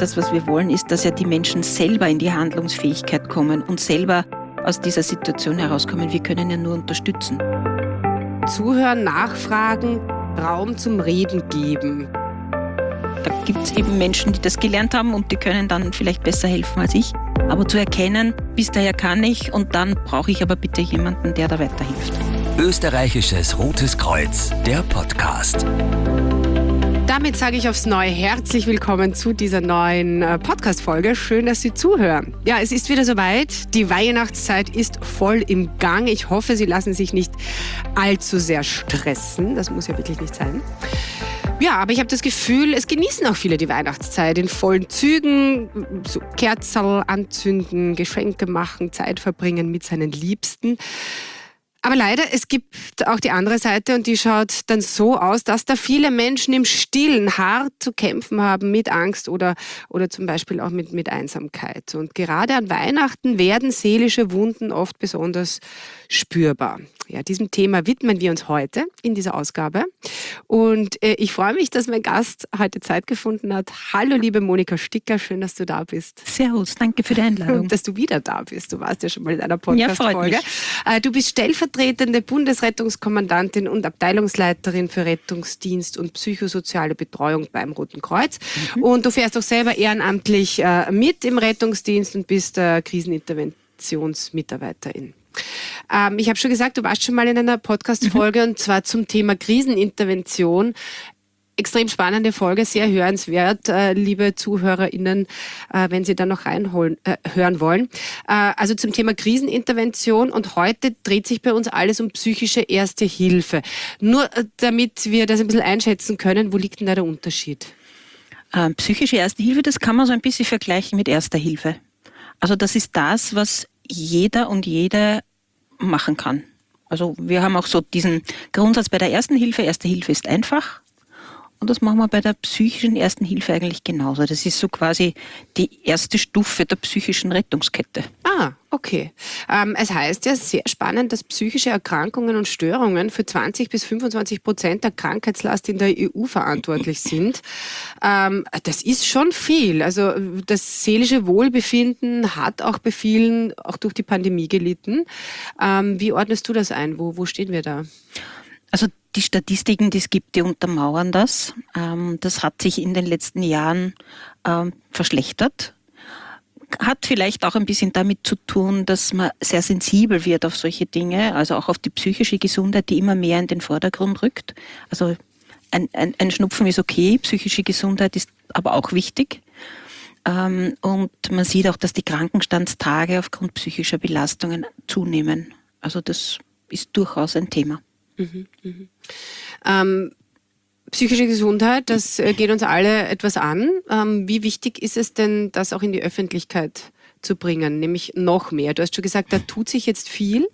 das, was wir wollen, ist, dass ja die Menschen selber in die Handlungsfähigkeit kommen und selber aus dieser Situation herauskommen. Wir können ja nur unterstützen. Zuhören, nachfragen, Raum zum Reden geben. Da gibt es eben Menschen, die das gelernt haben und die können dann vielleicht besser helfen als ich. Aber zu erkennen, bis daher kann ich und dann brauche ich aber bitte jemanden, der da weiterhilft. Österreichisches Rotes Kreuz, der Podcast. Damit sage ich aufs Neue herzlich willkommen zu dieser neuen Podcast-Folge. Schön, dass Sie zuhören. Ja, es ist wieder soweit. Die Weihnachtszeit ist voll im Gang. Ich hoffe, Sie lassen sich nicht allzu sehr stressen. Das muss ja wirklich nicht sein. Ja, aber ich habe das Gefühl, es genießen auch viele die Weihnachtszeit in vollen Zügen. So Kerzen anzünden, Geschenke machen, Zeit verbringen mit seinen Liebsten. Aber leider, es gibt auch die andere Seite und die schaut dann so aus, dass da viele Menschen im Stillen hart zu kämpfen haben mit Angst oder zum Beispiel auch mit Einsamkeit. Und gerade an Weihnachten werden seelische Wunden oft besonders spürbar. Ja, diesem Thema widmen wir uns heute in dieser Ausgabe. Und ich freue mich, dass mein Gast heute Zeit gefunden hat. Hallo, liebe Monika Sticker, schön, dass du da bist. Servus, danke für die Einladung. Und dass du wieder da bist. Du warst ja schon mal in einer Podcast-Folge. Ja, du bist stellvertretende Bundesrettungskommandantin und Abteilungsleiterin für Rettungsdienst und psychosoziale Betreuung beim Roten Kreuz. Und du fährst auch selber ehrenamtlich mit im Rettungsdienst und bist Kriseninterventionsmitarbeiterin. Ich habe schon gesagt, du warst schon mal in einer Podcast-Folge und zwar zum Thema Krisenintervention. Extrem spannende Folge, sehr hörenswert, liebe ZuhörerInnen, wenn Sie da noch hören wollen. Also zum Thema Krisenintervention und heute dreht sich bei uns alles um psychische Erste Hilfe. Nur damit wir das ein bisschen einschätzen können, wo liegt denn da der Unterschied? Psychische Erste Hilfe, das kann man so ein bisschen vergleichen mit Erster Hilfe. Also das ist das, was jeder und jede machen kann. Also wir haben auch so diesen Grundsatz bei der Ersten Hilfe. Erste Hilfe ist einfach. Und das machen wir bei der psychischen Ersten Hilfe eigentlich genauso. Das ist so quasi die erste Stufe der psychischen Rettungskette. Ah, okay. Es heißt ja sehr spannend, dass psychische Erkrankungen und Störungen für 20-25% der Krankheitslast in der EU verantwortlich sind. Das ist schon viel. Also das seelische Wohlbefinden hat auch bei vielen, auch durch die Pandemie gelitten. Wie ordnest du das ein? Wo stehen wir da? Also die Statistiken, die es gibt, die untermauern das. Das hat sich in den letzten Jahren verschlechtert. Hat vielleicht auch ein bisschen damit zu tun, dass man sehr sensibel wird auf solche Dinge, also auch auf die psychische Gesundheit, die immer mehr in den Vordergrund rückt. Also ein Schnupfen ist okay, psychische Gesundheit ist aber auch wichtig. Und man sieht auch, dass die Krankenstandstage aufgrund psychischer Belastungen zunehmen. Also das ist durchaus ein Thema. Psychische Gesundheit, das geht uns alle etwas an. Wie wichtig ist es denn, das auch in die Öffentlichkeit zu bringen, nämlich noch mehr? Du hast schon gesagt, da tut sich jetzt viel.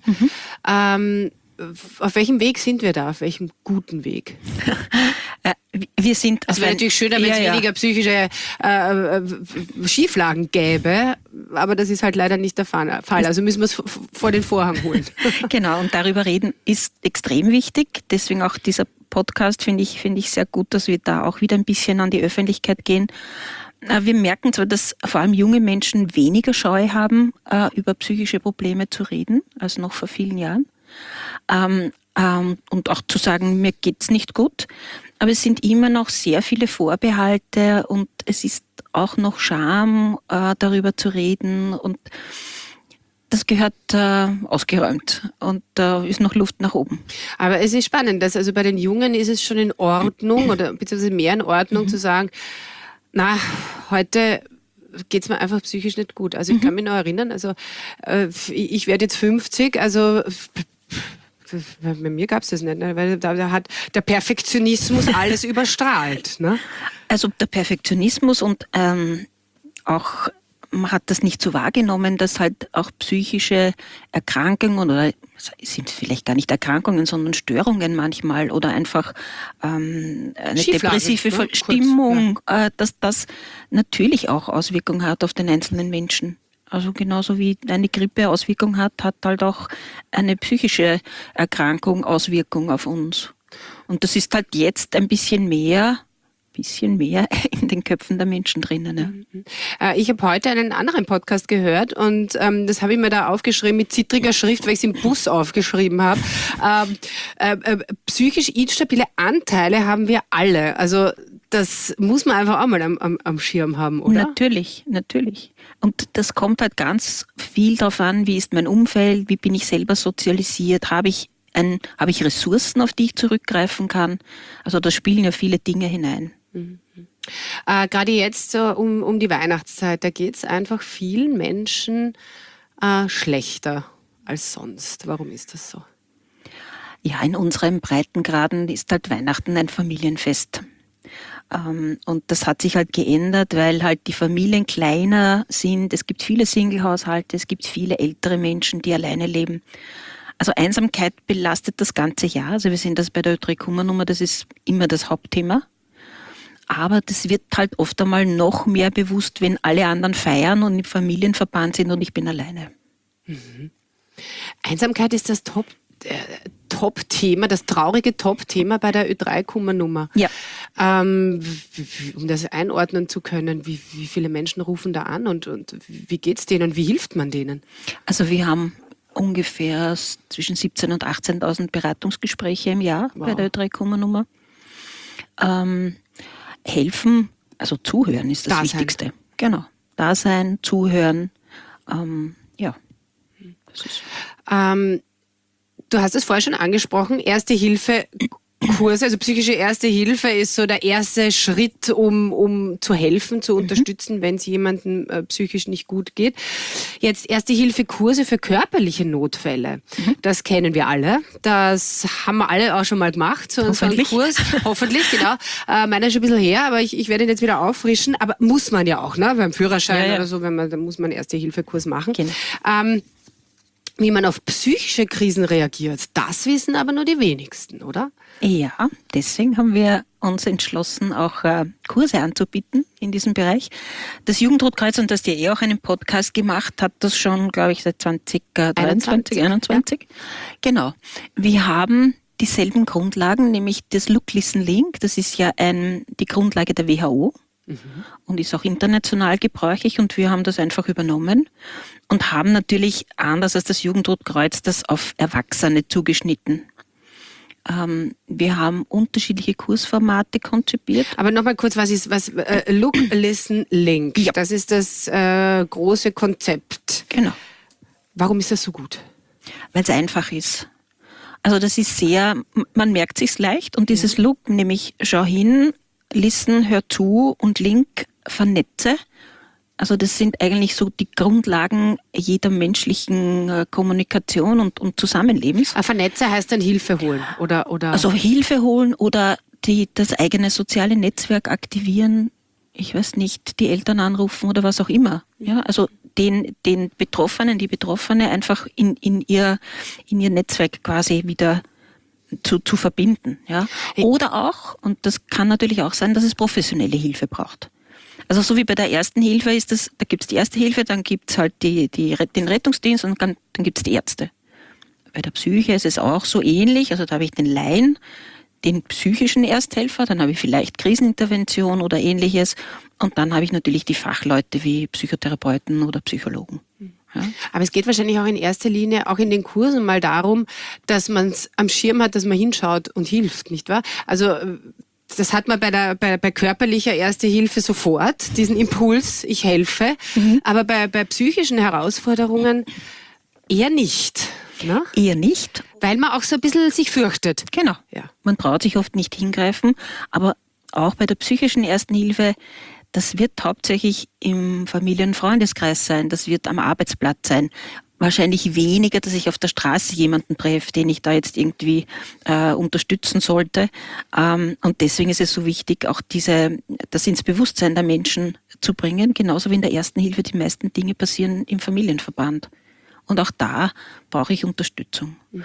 Auf welchem Weg sind wir da? Auf welchem guten Weg? Wir sind. Es wäre natürlich schöner, wenn es weniger psychische Schieflagen gäbe, aber das ist halt leider nicht der Fall. Also müssen wir es vor den Vorhang holen. Genau, und darüber reden ist extrem wichtig. Deswegen auch dieser Podcast finde ich sehr gut, dass wir da auch wieder ein bisschen an die Öffentlichkeit gehen. Wir merken zwar, dass vor allem junge Menschen weniger Scheu haben, über psychische Probleme zu reden, als noch vor vielen Jahren. Und auch zu sagen, mir geht's nicht gut. Aber es sind immer noch sehr viele Vorbehalte und es ist auch noch Scham, darüber zu reden. Und das gehört ausgeräumt und da ist noch Luft nach oben. Aber es ist spannend, dass also bei den Jungen ist es schon in Ordnung oder beziehungsweise mehr in Ordnung zu sagen, na, heute geht es mir einfach psychisch nicht gut. Also ich kann mich noch erinnern, also ich werde jetzt 50, also bei mir gab es das nicht, ne? Weil da hat der Perfektionismus alles überstrahlt. Ne? Also der Perfektionismus und auch man hat das nicht so wahrgenommen, dass halt auch psychische Erkrankungen oder sind vielleicht gar nicht Erkrankungen, sondern Störungen manchmal oder einfach eine depressive Stimmung, dass das natürlich auch Auswirkungen hat auf den einzelnen Menschen. Also genauso wie eine Grippe Auswirkung hat halt auch eine psychische Erkrankung Auswirkung auf uns. Und das ist halt jetzt ein bisschen mehr bisschen mehr in den Köpfen der Menschen drinnen. Ja. Ich habe heute einen anderen Podcast gehört und das habe ich mir da aufgeschrieben mit zittriger Schrift, weil ich es im Bus aufgeschrieben habe. Psychisch instabile Anteile haben wir alle. Also das muss man einfach auch mal am Schirm haben, oder? Natürlich. Und das kommt halt ganz viel darauf an, wie ist mein Umfeld, wie bin ich selber sozialisiert, habe ich Ressourcen, auf die ich zurückgreifen kann. Also da spielen ja viele Dinge hinein. Gerade jetzt so um die Weihnachtszeit, da geht es einfach vielen Menschen schlechter als sonst. Warum ist das so? Ja, in unseren Breitengraden ist halt Weihnachten ein Familienfest. Und das hat sich halt geändert, weil halt die Familien kleiner sind. Es gibt viele Singlehaushalte, es gibt viele ältere Menschen, die alleine leben. Also Einsamkeit belastet das ganze Jahr. Also wir sehen das bei der Ö3-Kummernummer, das ist immer das Hauptthema. Aber das wird halt oft einmal noch mehr bewusst, wenn alle anderen feiern und im Familienverband sind und ich bin alleine. Mhm. Einsamkeit ist das Top-Thema, das traurige Top-Thema bei der Ö3-Kummernummer. Ja. Um das einordnen zu können, wie viele Menschen rufen da an und wie geht's denen und wie hilft man denen? Also wir haben ungefähr zwischen 17.000 und 18.000 Beratungsgespräche im Jahr bei der Ö3-Kummernummer. Helfen, also zuhören ist das Wichtigste. Genau. Dasein, zuhören, ja. Das ist du hast es vorher schon angesprochen, Erste-Hilfe-Kurse, also psychische Erste Hilfe ist so der erste Schritt, um zu helfen, zu unterstützen, wenn es jemandem psychisch nicht gut geht. Jetzt Erste-Hilfe-Kurse für körperliche Notfälle, das kennen wir alle. Das haben wir alle auch schon mal gemacht, so einen Kurs. Hoffentlich, genau. Meiner ist schon ein bisschen her, aber ich werde ihn jetzt wieder auffrischen. Aber muss man ja auch, ne? Beim Führerschein oder so, da muss man einen Erste-Hilfe-Kurs machen. Genau. Wie man auf psychische Krisen reagiert, das wissen aber nur die wenigsten, oder? Ja, deswegen haben wir uns entschlossen, auch Kurse anzubieten in diesem Bereich. Das Jugendrotkreuz, und das ja auch einen Podcast gemacht, hat das schon, glaube ich, seit 2021. Ja. Genau. Wir haben dieselben Grundlagen, nämlich das Look, Listen, Link. Das ist ja die Grundlage der WHO. Und ist auch international gebräuchlich und wir haben das einfach übernommen und haben natürlich, anders als das Jugendrotkreuz, das auf Erwachsene zugeschnitten. Wir haben unterschiedliche Kursformate konzipiert. Aber nochmal kurz, was Look, Listen, Link? Ja. Das ist das große Konzept. Genau. Warum ist das so gut? Weil es einfach ist. Also das ist man merkt sich's leicht und dieses Look, nämlich schau hin, Listen, hör zu und Link, vernetze. Also das sind eigentlich so die Grundlagen jeder menschlichen Kommunikation und Zusammenlebens. Vernetze heißt dann Hilfe holen, oder? Also Hilfe holen oder das eigene soziale Netzwerk aktivieren. Ich weiß nicht, die Eltern anrufen oder was auch immer. Ja, also den Betroffenen, die Betroffene einfach in ihr Netzwerk quasi wieder zu verbinden. Ja. Oder auch, und das kann natürlich auch sein, dass es professionelle Hilfe braucht. Also so wie bei der Ersten Hilfe da gibt es die Erste Hilfe, dann gibt es halt den Rettungsdienst und dann gibt es die Ärzte. Bei der Psyche ist es auch so ähnlich, also da habe ich den Laien, den psychischen Ersthelfer, dann habe ich vielleicht Krisenintervention oder Ähnliches und dann habe ich natürlich die Fachleute wie Psychotherapeuten oder Psychologen. Ja. Aber es geht wahrscheinlich auch in erster Linie, auch in den Kursen mal darum, dass man es am Schirm hat, dass man hinschaut und hilft, nicht wahr? Also das hat man bei körperlicher Erste Hilfe sofort, diesen Impuls, ich helfe, aber bei psychischen Herausforderungen eher nicht. Ne? Eher nicht. Weil man auch so ein bisschen sich fürchtet. Genau. Ja. Man traut sich oft nicht hingreifen, aber auch bei der psychischen Ersten Hilfe, das wird hauptsächlich im Familien-Freundeskreis sein, das wird am Arbeitsplatz sein. Wahrscheinlich weniger, dass ich auf der Straße jemanden treffe, den ich da jetzt irgendwie unterstützen sollte. Und deswegen ist es so wichtig, auch das ins Bewusstsein der Menschen zu bringen. Genauso wie in der Ersten Hilfe die meisten Dinge passieren im Familienverband. Und auch da brauche ich Unterstützung. Und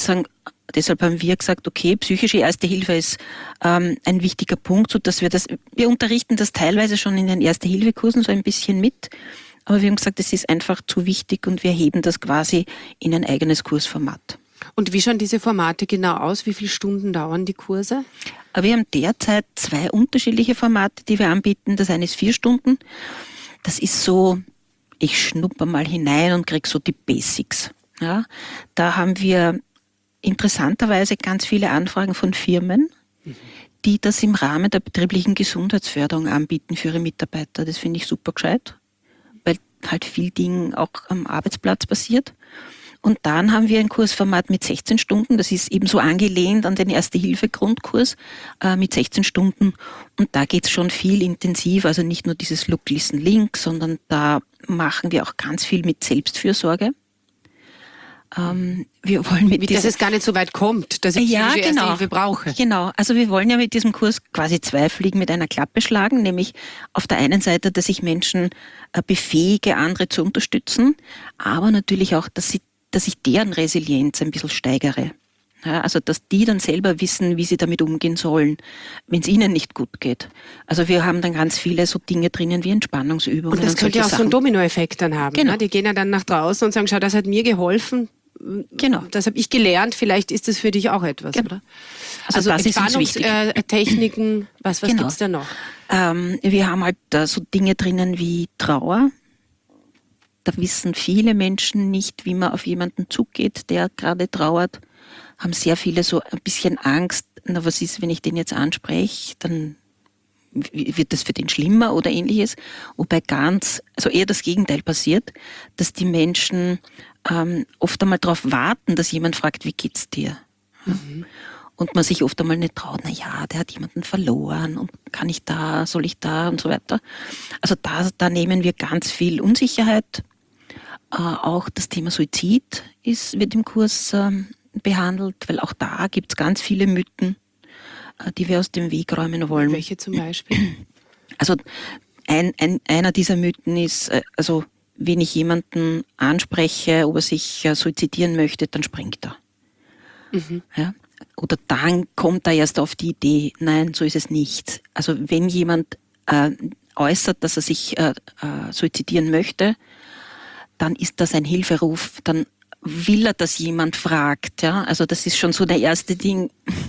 deshalb haben wir gesagt, okay, psychische Erste Hilfe ist ein wichtiger Punkt, so dass wir unterrichten das teilweise schon in den Erste-Hilfe-Kursen so ein bisschen mit. Aber wir haben gesagt, es ist einfach zu wichtig und wir heben das quasi in ein eigenes Kursformat. Und wie schauen diese Formate genau aus? Wie viele Stunden dauern die Kurse? Wir haben derzeit 2 unterschiedliche Formate, die wir anbieten. Das eine ist 4 Stunden. Das ist so, ich schnupper mal hinein und kriege so die Basics. Ja, da haben wir interessanterweise ganz viele Anfragen von Firmen, die das im Rahmen der betrieblichen Gesundheitsförderung anbieten für ihre Mitarbeiter. Das finde ich super gescheit, weil halt viel Ding auch am Arbeitsplatz passiert. Und dann haben wir ein Kursformat mit 16 Stunden. Das ist ebenso angelehnt an den Erste-Hilfe-Grundkurs mit 16 Stunden. Und da geht es schon viel intensiv. Also nicht nur dieses Look, Listen, Link, sondern da machen wir auch ganz viel mit Selbstfürsorge. Wir wollen dass es gar nicht so weit kommt, dass ich psychische Erste Hilfe brauche. Genau, also wir wollen ja mit diesem Kurs quasi 2 Fliegen mit einer Klappe schlagen, nämlich auf der einen Seite, dass ich Menschen befähige, andere zu unterstützen, aber natürlich auch, dass ich deren Resilienz ein bisschen steigere. Ja, also dass die dann selber wissen, wie sie damit umgehen sollen, wenn es ihnen nicht gut geht. Also wir haben dann ganz viele so Dinge drinnen wie Entspannungsübungen. Und das könnte ja auch so einen Dominoeffekt dann haben. Genau. Ne? Die gehen ja dann nach draußen und sagen, schau, das hat mir geholfen. Genau. Das habe ich gelernt, vielleicht ist das für dich auch etwas, genau. oder? Also das ist uns wichtig. Techniken, was genau. gibt es da noch? Wir haben halt so Dinge drinnen wie Trauer. Da wissen viele Menschen nicht, wie man auf jemanden zugeht, der gerade trauert. Haben sehr viele so ein bisschen Angst, na was ist, wenn ich den jetzt anspreche, dann wird das für den schlimmer oder ähnliches. Wobei also eher das Gegenteil passiert, dass die Menschen oft einmal darauf warten, dass jemand fragt, wie geht's dir? Mhm. Und man sich oft einmal nicht traut, na ja, der hat jemanden verloren und soll ich da und so weiter. Also da nehmen wir ganz viel Unsicherheit. Auch das Thema Suizid wird im Kurs behandelt, weil auch da gibt es ganz viele Mythen, die wir aus dem Weg räumen wollen. Welche zum Beispiel? Also einer dieser Mythen ist, also wenn ich jemanden anspreche, ob er sich suizidieren möchte, dann springt er. Mhm. Ja? Oder dann kommt er erst auf die Idee, nein, so ist es nicht. Also wenn jemand äußert, dass er sich suizidieren möchte, dann ist das ein Hilferuf, dann will er, dass jemand fragt. Ja? Also das ist schon so der erste Ding.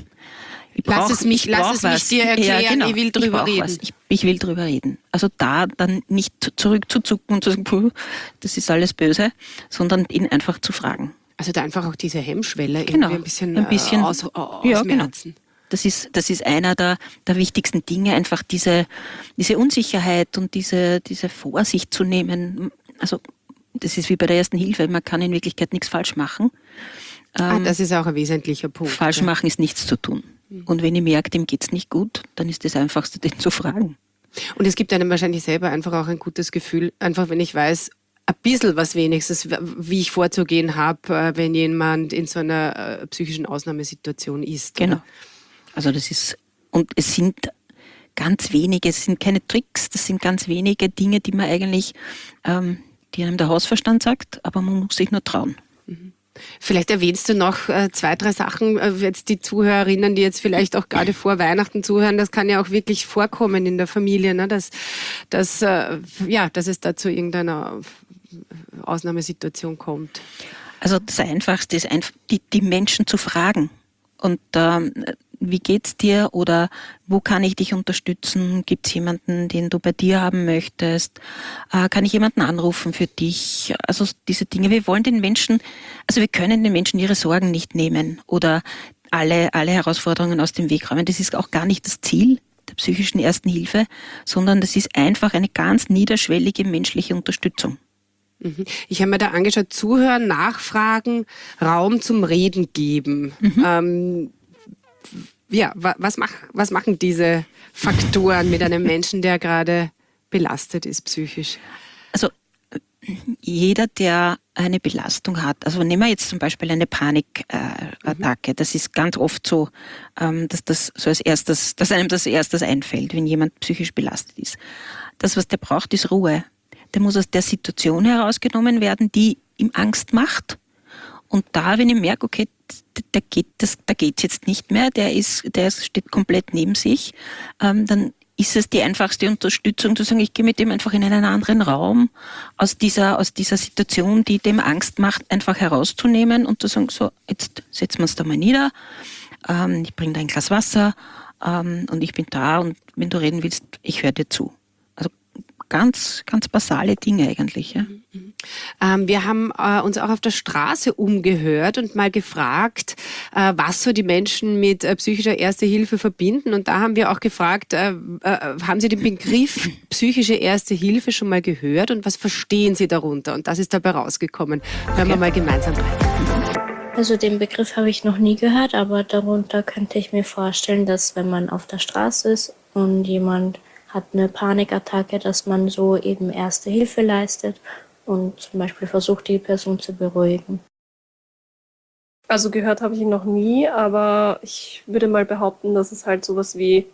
Lass es mich dir erklären, ja, genau. Ich will drüber reden. Ich will drüber reden. Also da dann nicht zurückzuzucken und zu sagen, puh, das ist alles böse, sondern ihn einfach zu fragen. Also da einfach auch diese Hemmschwelle genau. irgendwie ein bisschen ausmerzen. Genau. Das ist einer der wichtigsten Dinge, einfach diese Unsicherheit und diese Vorsicht zu nehmen. Also das ist wie bei der Ersten Hilfe, man kann in Wirklichkeit nichts falsch machen. Das ist auch ein wesentlicher Punkt. Falsch machen ist nichts zu tun. Und wenn ich merke, dem geht's nicht gut, dann ist das Einfachste, den zu fragen. Und es gibt einem wahrscheinlich selber einfach auch ein gutes Gefühl, einfach wenn ich weiß, ein bisschen was wenigstens, wie ich vorzugehen habe, wenn jemand in so einer psychischen Ausnahmesituation ist. Genau. Oder? Also das ist, und es sind ganz wenige, es sind keine Tricks, das sind ganz wenige Dinge, die man eigentlich, die einem der Hausverstand sagt, aber man muss sich nur trauen. Mhm. Vielleicht erwähnst du noch 2, 3 Sachen, jetzt die Zuhörerinnen, die jetzt vielleicht auch gerade vor Weihnachten zuhören, das kann ja auch wirklich vorkommen in der Familie, ne? dass es da zu irgendeiner Ausnahmesituation kommt. Also das Einfachste ist die Menschen zu fragen und wie geht's dir oder wo kann ich dich unterstützen? Gibt es jemanden, den du bei dir haben möchtest? Kann ich jemanden anrufen für dich? Also diese Dinge. Wir wollen den Menschen, also wir können den Menschen ihre Sorgen nicht nehmen oder alle Herausforderungen aus dem Weg räumen. Das ist auch gar nicht das Ziel der psychischen Ersten Hilfe, sondern das ist einfach eine ganz niederschwellige menschliche Unterstützung. Ich habe mir da angeschaut, zuhören, nachfragen, Raum zum Reden geben. Mhm. Was machen diese Faktoren mit einem Menschen, der gerade belastet ist psychisch? Also jeder, der eine Belastung hat, also nehmen wir jetzt zum Beispiel eine Panikattacke, das ist ganz oft so, dass einem das erstes einfällt, wenn jemand psychisch belastet ist. Das, was der braucht, ist Ruhe. Der muss aus der Situation herausgenommen werden, die ihm Angst macht. Und da, wenn ich merke, okay, da geht's jetzt nicht mehr, der steht komplett neben sich, dann ist es die einfachste Unterstützung, zu sagen, ich gehe mit dem einfach in einen anderen Raum, aus dieser Situation, die dem Angst macht, einfach herauszunehmen und zu sagen, so, jetzt setzen wir uns da mal nieder, ich bringe dir ein Glas Wasser und ich bin da und wenn du reden willst, ich höre dir zu. Also ganz, ganz basale Dinge eigentlich. Ja. Wir haben uns auch auf der Straße umgehört und mal gefragt, was so die Menschen mit psychischer Erste Hilfe verbinden. Und da haben wir auch gefragt, haben Sie den Begriff psychische Erste Hilfe schon mal gehört und was verstehen Sie darunter? Und das ist dabei rausgekommen. Hören wir mal gemeinsam rein. Also den Begriff habe ich noch nie gehört, aber darunter könnte ich mir vorstellen, dass wenn man auf der Straße ist und jemand hat eine Panikattacke, dass man so eben Erste Hilfe leistet und zum Beispiel versucht, die Person zu beruhigen. Also gehört habe ich ihn noch nie, aber ich würde mal behaupten, dass es halt sowas wie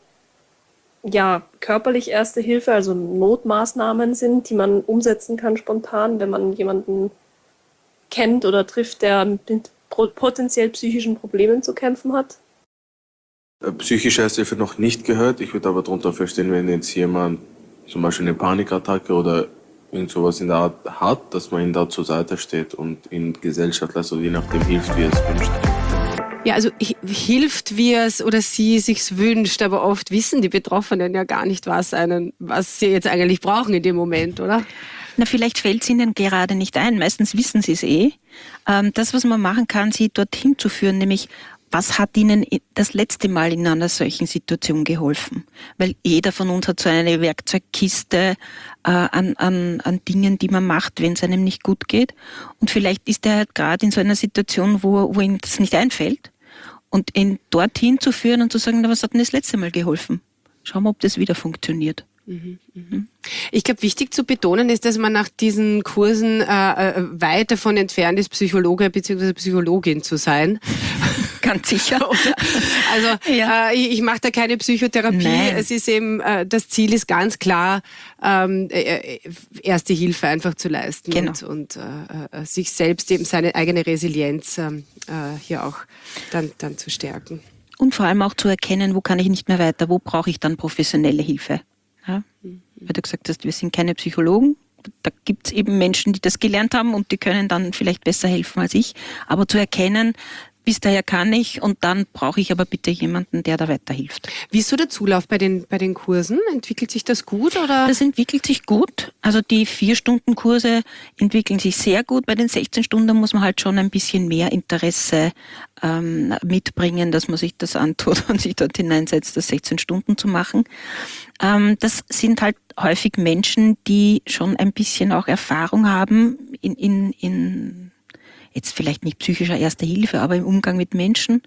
körperlich Erste Hilfe, also Notmaßnahmen sind, die man umsetzen kann spontan, wenn man jemanden kennt oder trifft, der mit potenziell psychischen Problemen zu kämpfen hat. Psychische Ersthilfe noch nicht gehört. Ich würde aber darunter verstehen, wenn jetzt jemand zum Beispiel eine Panikattacke oder irgend sowas in der Art hat, dass man ihm da zur Seite steht und in Gesellschaft lässt oder je nachdem hilft, wie er es wünscht. Ja, also hilft, wie es oder sie sich's wünscht, aber oft wissen die Betroffenen ja gar nicht, was sie jetzt eigentlich brauchen in dem Moment, oder? Na, vielleicht fällt es ihnen gerade nicht ein. Meistens wissen sie es eh. Das, was man machen kann, sie dorthin zu führen, nämlich was hat Ihnen das letzte Mal in einer solchen Situation geholfen? Weil jeder von uns hat so eine Werkzeugkiste an Dingen, die man macht, wenn es einem nicht gut geht. Und vielleicht ist er halt gerade in so einer Situation, wo ihm das nicht einfällt. Und ihn dorthin zu führen und zu sagen, na, was hat denn das letzte Mal geholfen? Schauen wir, ob das wieder funktioniert. Ich glaube, wichtig zu betonen ist, dass man nach diesen Kursen weit davon entfernt ist, Psychologe bzw. Psychologin zu sein. Ganz sicher. Also Ja. Ich mache da keine Psychotherapie. Nein. Es ist eben, das Ziel ist ganz klar, Erste Hilfe einfach zu leisten Genau. und sich selbst eben seine eigene Resilienz hier auch dann zu stärken. Und vor allem auch zu erkennen, wo kann ich nicht mehr weiter, wo brauche ich dann professionelle Hilfe. Ja? Weil du gesagt hast, wir sind keine Psychologen. Da gibt es eben Menschen, die das gelernt haben und die können dann vielleicht besser helfen als ich. Aber zu erkennen, bis daher kann ich und dann brauche ich aber bitte jemanden, der da weiterhilft. Wie ist so der Zulauf bei den Kursen? Entwickelt sich das gut oder? Das entwickelt sich gut. Also die 4-Stunden-Kurse entwickeln sich sehr gut. Bei den 16 Stunden muss man halt schon ein bisschen mehr Interesse mitbringen, dass man sich das antut und sich dort hineinsetzt, das 16 Stunden zu machen. Das sind halt häufig Menschen, die schon ein bisschen auch Erfahrung haben in jetzt vielleicht nicht psychischer Erster Hilfe, aber im Umgang mit Menschen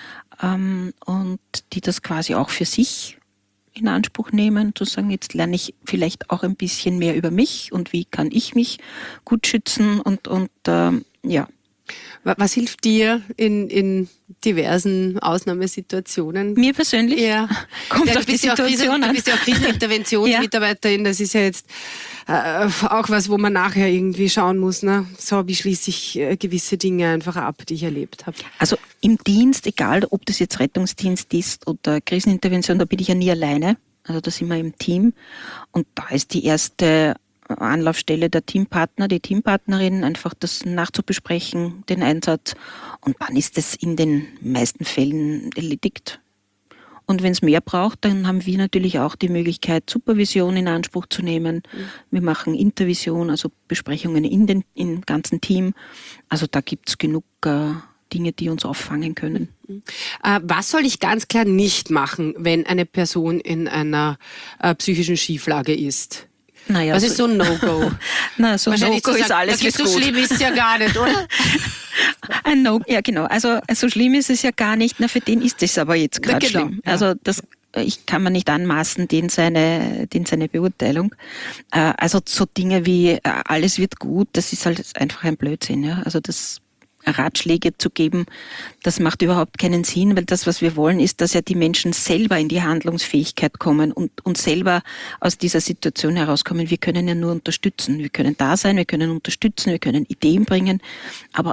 und die das quasi auch für sich in Anspruch nehmen, zu sagen, jetzt lerne ich vielleicht auch ein bisschen mehr über mich und wie kann ich mich gut schützen und ja. Was hilft dir in diversen Ausnahmesituationen? Mir persönlich Ja. kommt Ja, auf die Situation du an. bist ja auch Kriseninterventionsmitarbeiterin. Das ist ja jetzt auch was, wo man nachher irgendwie schauen muss, ne? So, wie schließe ich gewisse Dinge einfach ab, die ich erlebt habe. Also im Dienst, egal ob das jetzt Rettungsdienst ist oder Krisenintervention, da bin ich ja nie alleine. Also da sind wir im Team. Und da ist die erste Anlaufstelle der Teampartner, die Teampartnerin, einfach das nachzubesprechen, den Einsatz. Und dann ist es in den meisten Fällen erledigt. Und wenn es mehr braucht, dann haben wir natürlich auch die Möglichkeit, Supervision in Anspruch zu nehmen. Wir machen Intervision, also Besprechungen im ganzen Team. Also da gibt es genug Dinge, die uns auffangen können. Was soll ich ganz klar nicht machen, wenn eine Person in einer psychischen Schieflage ist? Naja, Was ist so ein No-Go? Na, so ein Wahrscheinlich No-Go zu ist sagen, alles okay, ist so gut. schlimm ist es ja gar nicht, oder? Ein No, ja genau. Also so schlimm ist es ja gar nicht. Na, für den ist es aber jetzt gerade Genau, schlimm. ja. Also ich kann mir nicht anmaßen, den seine Beurteilung. Also so Dinge wie alles wird gut, das ist halt einfach ein Blödsinn. Ja? Also das Ratschläge zu geben, das macht überhaupt keinen Sinn, weil das, was wir wollen, ist, dass ja die Menschen selber in die Handlungsfähigkeit kommen und selber aus dieser Situation herauskommen. Wir können ja nur unterstützen. Wir können da sein, wir können unterstützen, wir können Ideen bringen, aber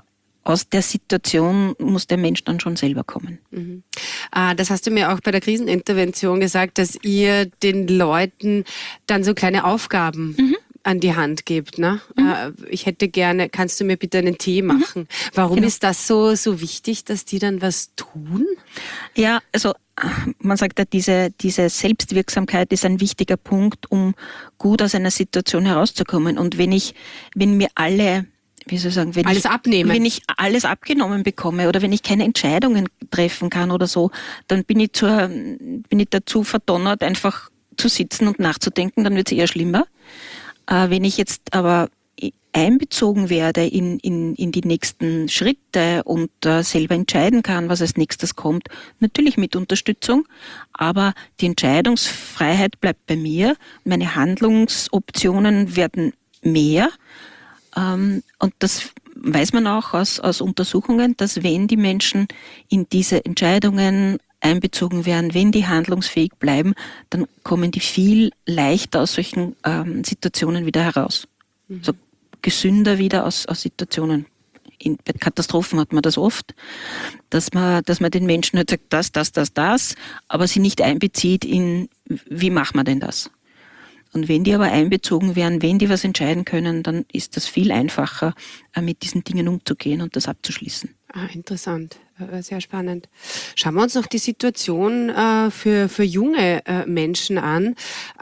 aus der Situation muss der Mensch dann schon selber kommen. Mhm. Das hast du mir auch bei der Krisenintervention gesagt, dass ihr den Leuten dann so kleine Aufgaben an die Hand gebt. Ne? Ich hätte gerne, kannst du mir bitte einen Tee machen? Warum ist das so wichtig, dass die dann was tun? Ja, also man sagt ja, diese Selbstwirksamkeit ist ein wichtiger Punkt, um gut aus einer Situation herauszukommen. Und wenn mir alle, wie soll ich sagen, wenn ich alles abgenommen bekomme oder wenn ich keine Entscheidungen treffen kann oder so, dann bin ich dazu verdonnert, einfach zu sitzen und nachzudenken, dann wird es eher schlimmer. Wenn ich jetzt aber einbezogen werde in die nächsten Schritte und selber entscheiden kann, was als nächstes kommt, natürlich mit Unterstützung, aber die Entscheidungsfreiheit bleibt bei mir, meine Handlungsoptionen werden mehr, und das weiß man auch aus Untersuchungen, dass wenn die Menschen in diese Entscheidungen einbezogen werden, wenn die handlungsfähig bleiben, dann kommen die viel leichter aus solchen Situationen wieder heraus. So gesünder wieder aus Situationen. Bei Katastrophen hat man das oft, dass man den Menschen halt sagt, das, aber sie nicht einbezieht in, wie machen wir denn das? Und wenn die aber einbezogen werden, wenn die was entscheiden können, dann ist das viel einfacher, mit diesen Dingen umzugehen und das abzuschließen. Interessant, sehr spannend. Schauen wir uns noch die Situation für junge Menschen an.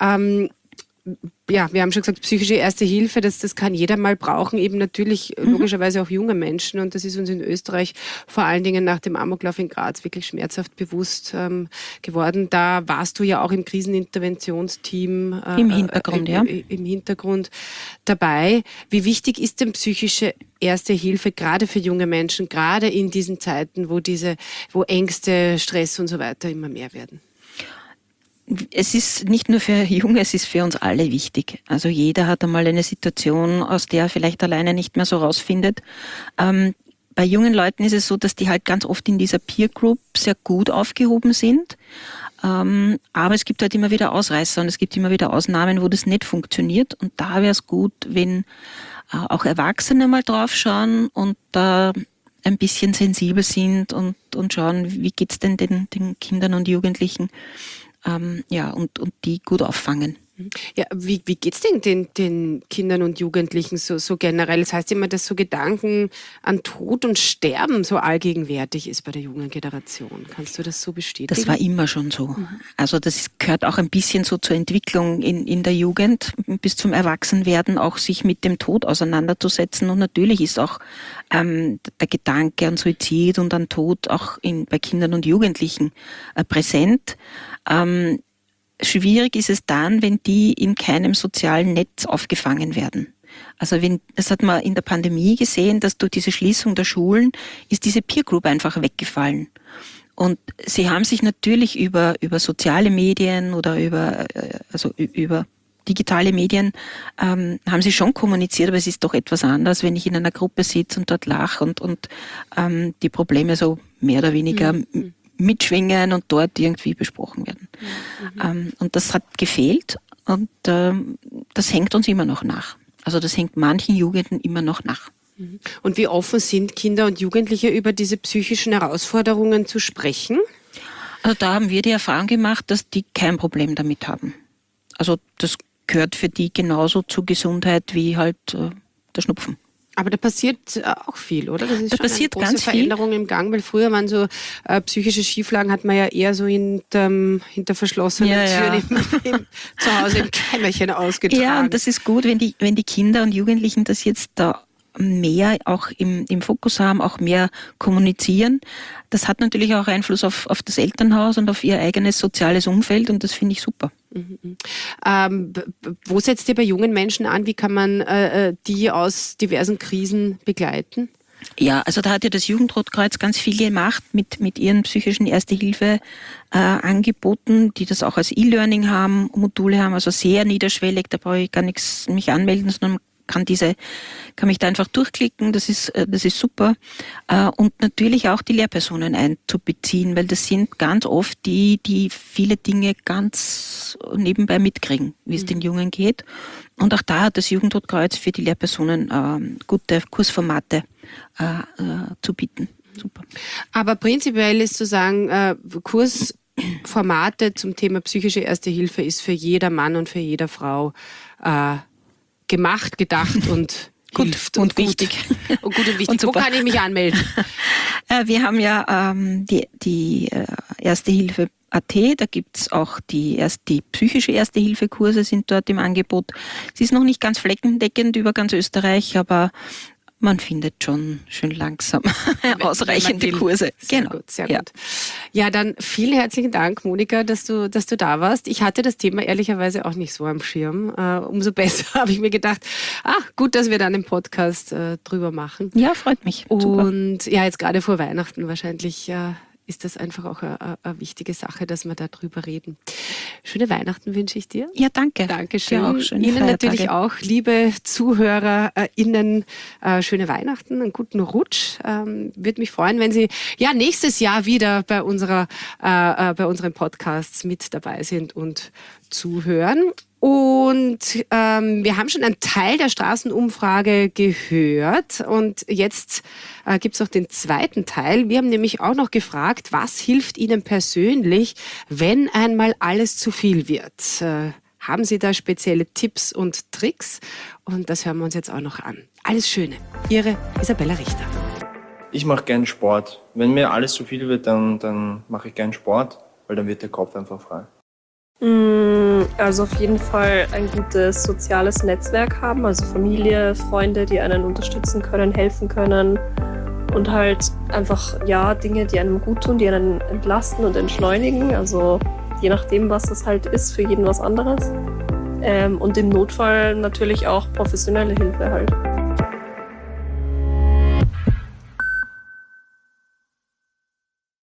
Ja, wir haben schon gesagt, psychische Erste Hilfe, das kann jeder mal brauchen, eben natürlich logischerweise auch junge Menschen, und das ist uns in Österreich vor allen Dingen nach dem Amoklauf in Graz wirklich schmerzhaft bewusst geworden. Da warst du ja auch im Kriseninterventionsteam im Hintergrund, im Hintergrund dabei. Wie wichtig ist denn psychische Erste Hilfe gerade für junge Menschen, gerade in diesen Zeiten, wo Ängste, Stress und so weiter immer mehr werden? Es ist nicht nur für Junge, es ist für uns alle wichtig. Also jeder hat einmal eine Situation, aus der er vielleicht alleine nicht mehr so rausfindet. Bei jungen Leuten ist es so, dass die halt ganz oft in dieser Peer Group sehr gut aufgehoben sind. Aber es gibt halt immer wieder Ausreißer und es gibt immer wieder Ausnahmen, wo das nicht funktioniert. Und da wäre es gut, wenn auch Erwachsene mal draufschauen und da ein bisschen sensibel sind und schauen, wie geht's denn den Kindern und Jugendlichen, und die gut auffangen. Ja, wie geht's denn den Kindern und Jugendlichen so generell? Das heißt immer, dass so Gedanken an Tod und Sterben so allgegenwärtig ist bei der jungen Generation. Kannst du das so bestätigen? Das war immer schon so. Also das gehört auch ein bisschen so zur Entwicklung in der Jugend bis zum Erwachsenwerden, auch sich mit dem Tod auseinanderzusetzen. Und natürlich ist auch der Gedanke an Suizid und an Tod auch bei Kindern und Jugendlichen präsent. Schwierig ist es dann, wenn die in keinem sozialen Netz aufgefangen werden. Also das hat man in der Pandemie gesehen, dass durch diese Schließung der Schulen ist diese Peer Group einfach weggefallen. Und sie haben sich natürlich über soziale Medien oder über digitale Medien haben sie schon kommuniziert, aber es ist doch etwas anderes, wenn ich in einer Gruppe sitze und dort lache und die Probleme so mehr oder weniger mitschwingen und dort irgendwie besprochen werden. Und das hat gefehlt und das hängt uns immer noch nach. Also das hängt manchen Jugendlichen immer noch nach. Und wie offen sind Kinder und Jugendliche über diese psychischen Herausforderungen zu sprechen? Also da haben wir die Erfahrung gemacht, dass die kein Problem damit haben. Also das gehört für die genauso zur Gesundheit wie halt der Schnupfen. Aber da passiert auch viel, oder? Das ist da schon passiert eine große Veränderung im Gang, weil früher waren so psychische Schieflagen, hat man ja eher so hinter verschlossenen Türen zu Hause im Kämmerchen ausgetragen. Ja, und das ist gut, wenn die Kinder und Jugendlichen das jetzt da mehr auch im Fokus haben, auch mehr kommunizieren. Das hat natürlich auch Einfluss auf das Elternhaus und auf ihr eigenes soziales Umfeld und das finde ich super. Wo setzt ihr bei jungen Menschen an? Wie kann man die aus diversen Krisen begleiten? Ja, also da hat ja das Jugendrotkreuz ganz viel gemacht mit ihren psychischen Erste-Hilfe-Angeboten, die das auch als E-Learning haben, Module haben, also sehr niederschwellig, da brauche ich gar nichts mich anmelden, sondern kann mich da einfach durchklicken, das ist super. Und natürlich auch die Lehrpersonen einzubeziehen, weil das sind ganz oft die viele Dinge ganz nebenbei mitkriegen, wie es den Jungen geht. Und auch da hat das Jugendrotkreuz für die Lehrpersonen gute Kursformate zu bieten. Super. Aber prinzipiell ist zu sagen, Kursformate zum Thema psychische Erste Hilfe ist für jeder Mann und für jede Frau gemacht, gedacht und hilft und wichtig. Und gut und wichtig. Und wo kann ich mich anmelden? Wir haben ja die Erste Hilfe AT, da gibt's auch die psychische Erste-Hilfe-Kurse sind dort im Angebot. Es ist noch nicht ganz flächendeckend über ganz Österreich, aber man findet schon schön langsam ausreichende Kurse. Sehr gut, sehr gut. Ja, dann vielen herzlichen Dank, Monika, dass du da warst. Ich hatte das Thema ehrlicherweise auch nicht so am Schirm. Umso besser habe ich mir gedacht, gut, dass wir dann im Podcast drüber machen. Ja, freut mich. Super. Und ja, jetzt gerade vor Weihnachten wahrscheinlich ist das einfach auch eine wichtige Sache, dass wir da drüber reden. Schöne Weihnachten wünsche ich dir. Ja, danke. Dankeschön. Dir auch schöne Ihnen Feiertage. natürlich auch, liebe ZuhörerInnen, schöne Weihnachten, einen guten Rutsch. Würde mich freuen, wenn Sie nächstes Jahr wieder bei unseren Podcasts mit dabei sind und zuhören. Und wir haben schon einen Teil der Straßenumfrage gehört und jetzt gibt es noch den zweiten Teil. Wir haben nämlich auch noch gefragt, was hilft Ihnen persönlich, wenn einmal alles zu viel wird? Haben Sie da spezielle Tipps und Tricks? Und das hören wir uns jetzt auch noch an. Alles Schöne. Ihre Isabella Richter. Ich mache gern Sport. Wenn mir alles zu viel wird, dann mache ich gern Sport, weil dann wird der Kopf einfach frei. Also auf jeden Fall ein gutes soziales Netzwerk haben, also Familie, Freunde, die einen unterstützen können, helfen können und halt einfach Dinge, die einem gut tun, die einen entlasten und entschleunigen, also je nachdem, was das halt ist, für jeden was anderes. Und im Notfall natürlich auch professionelle Hilfe halt.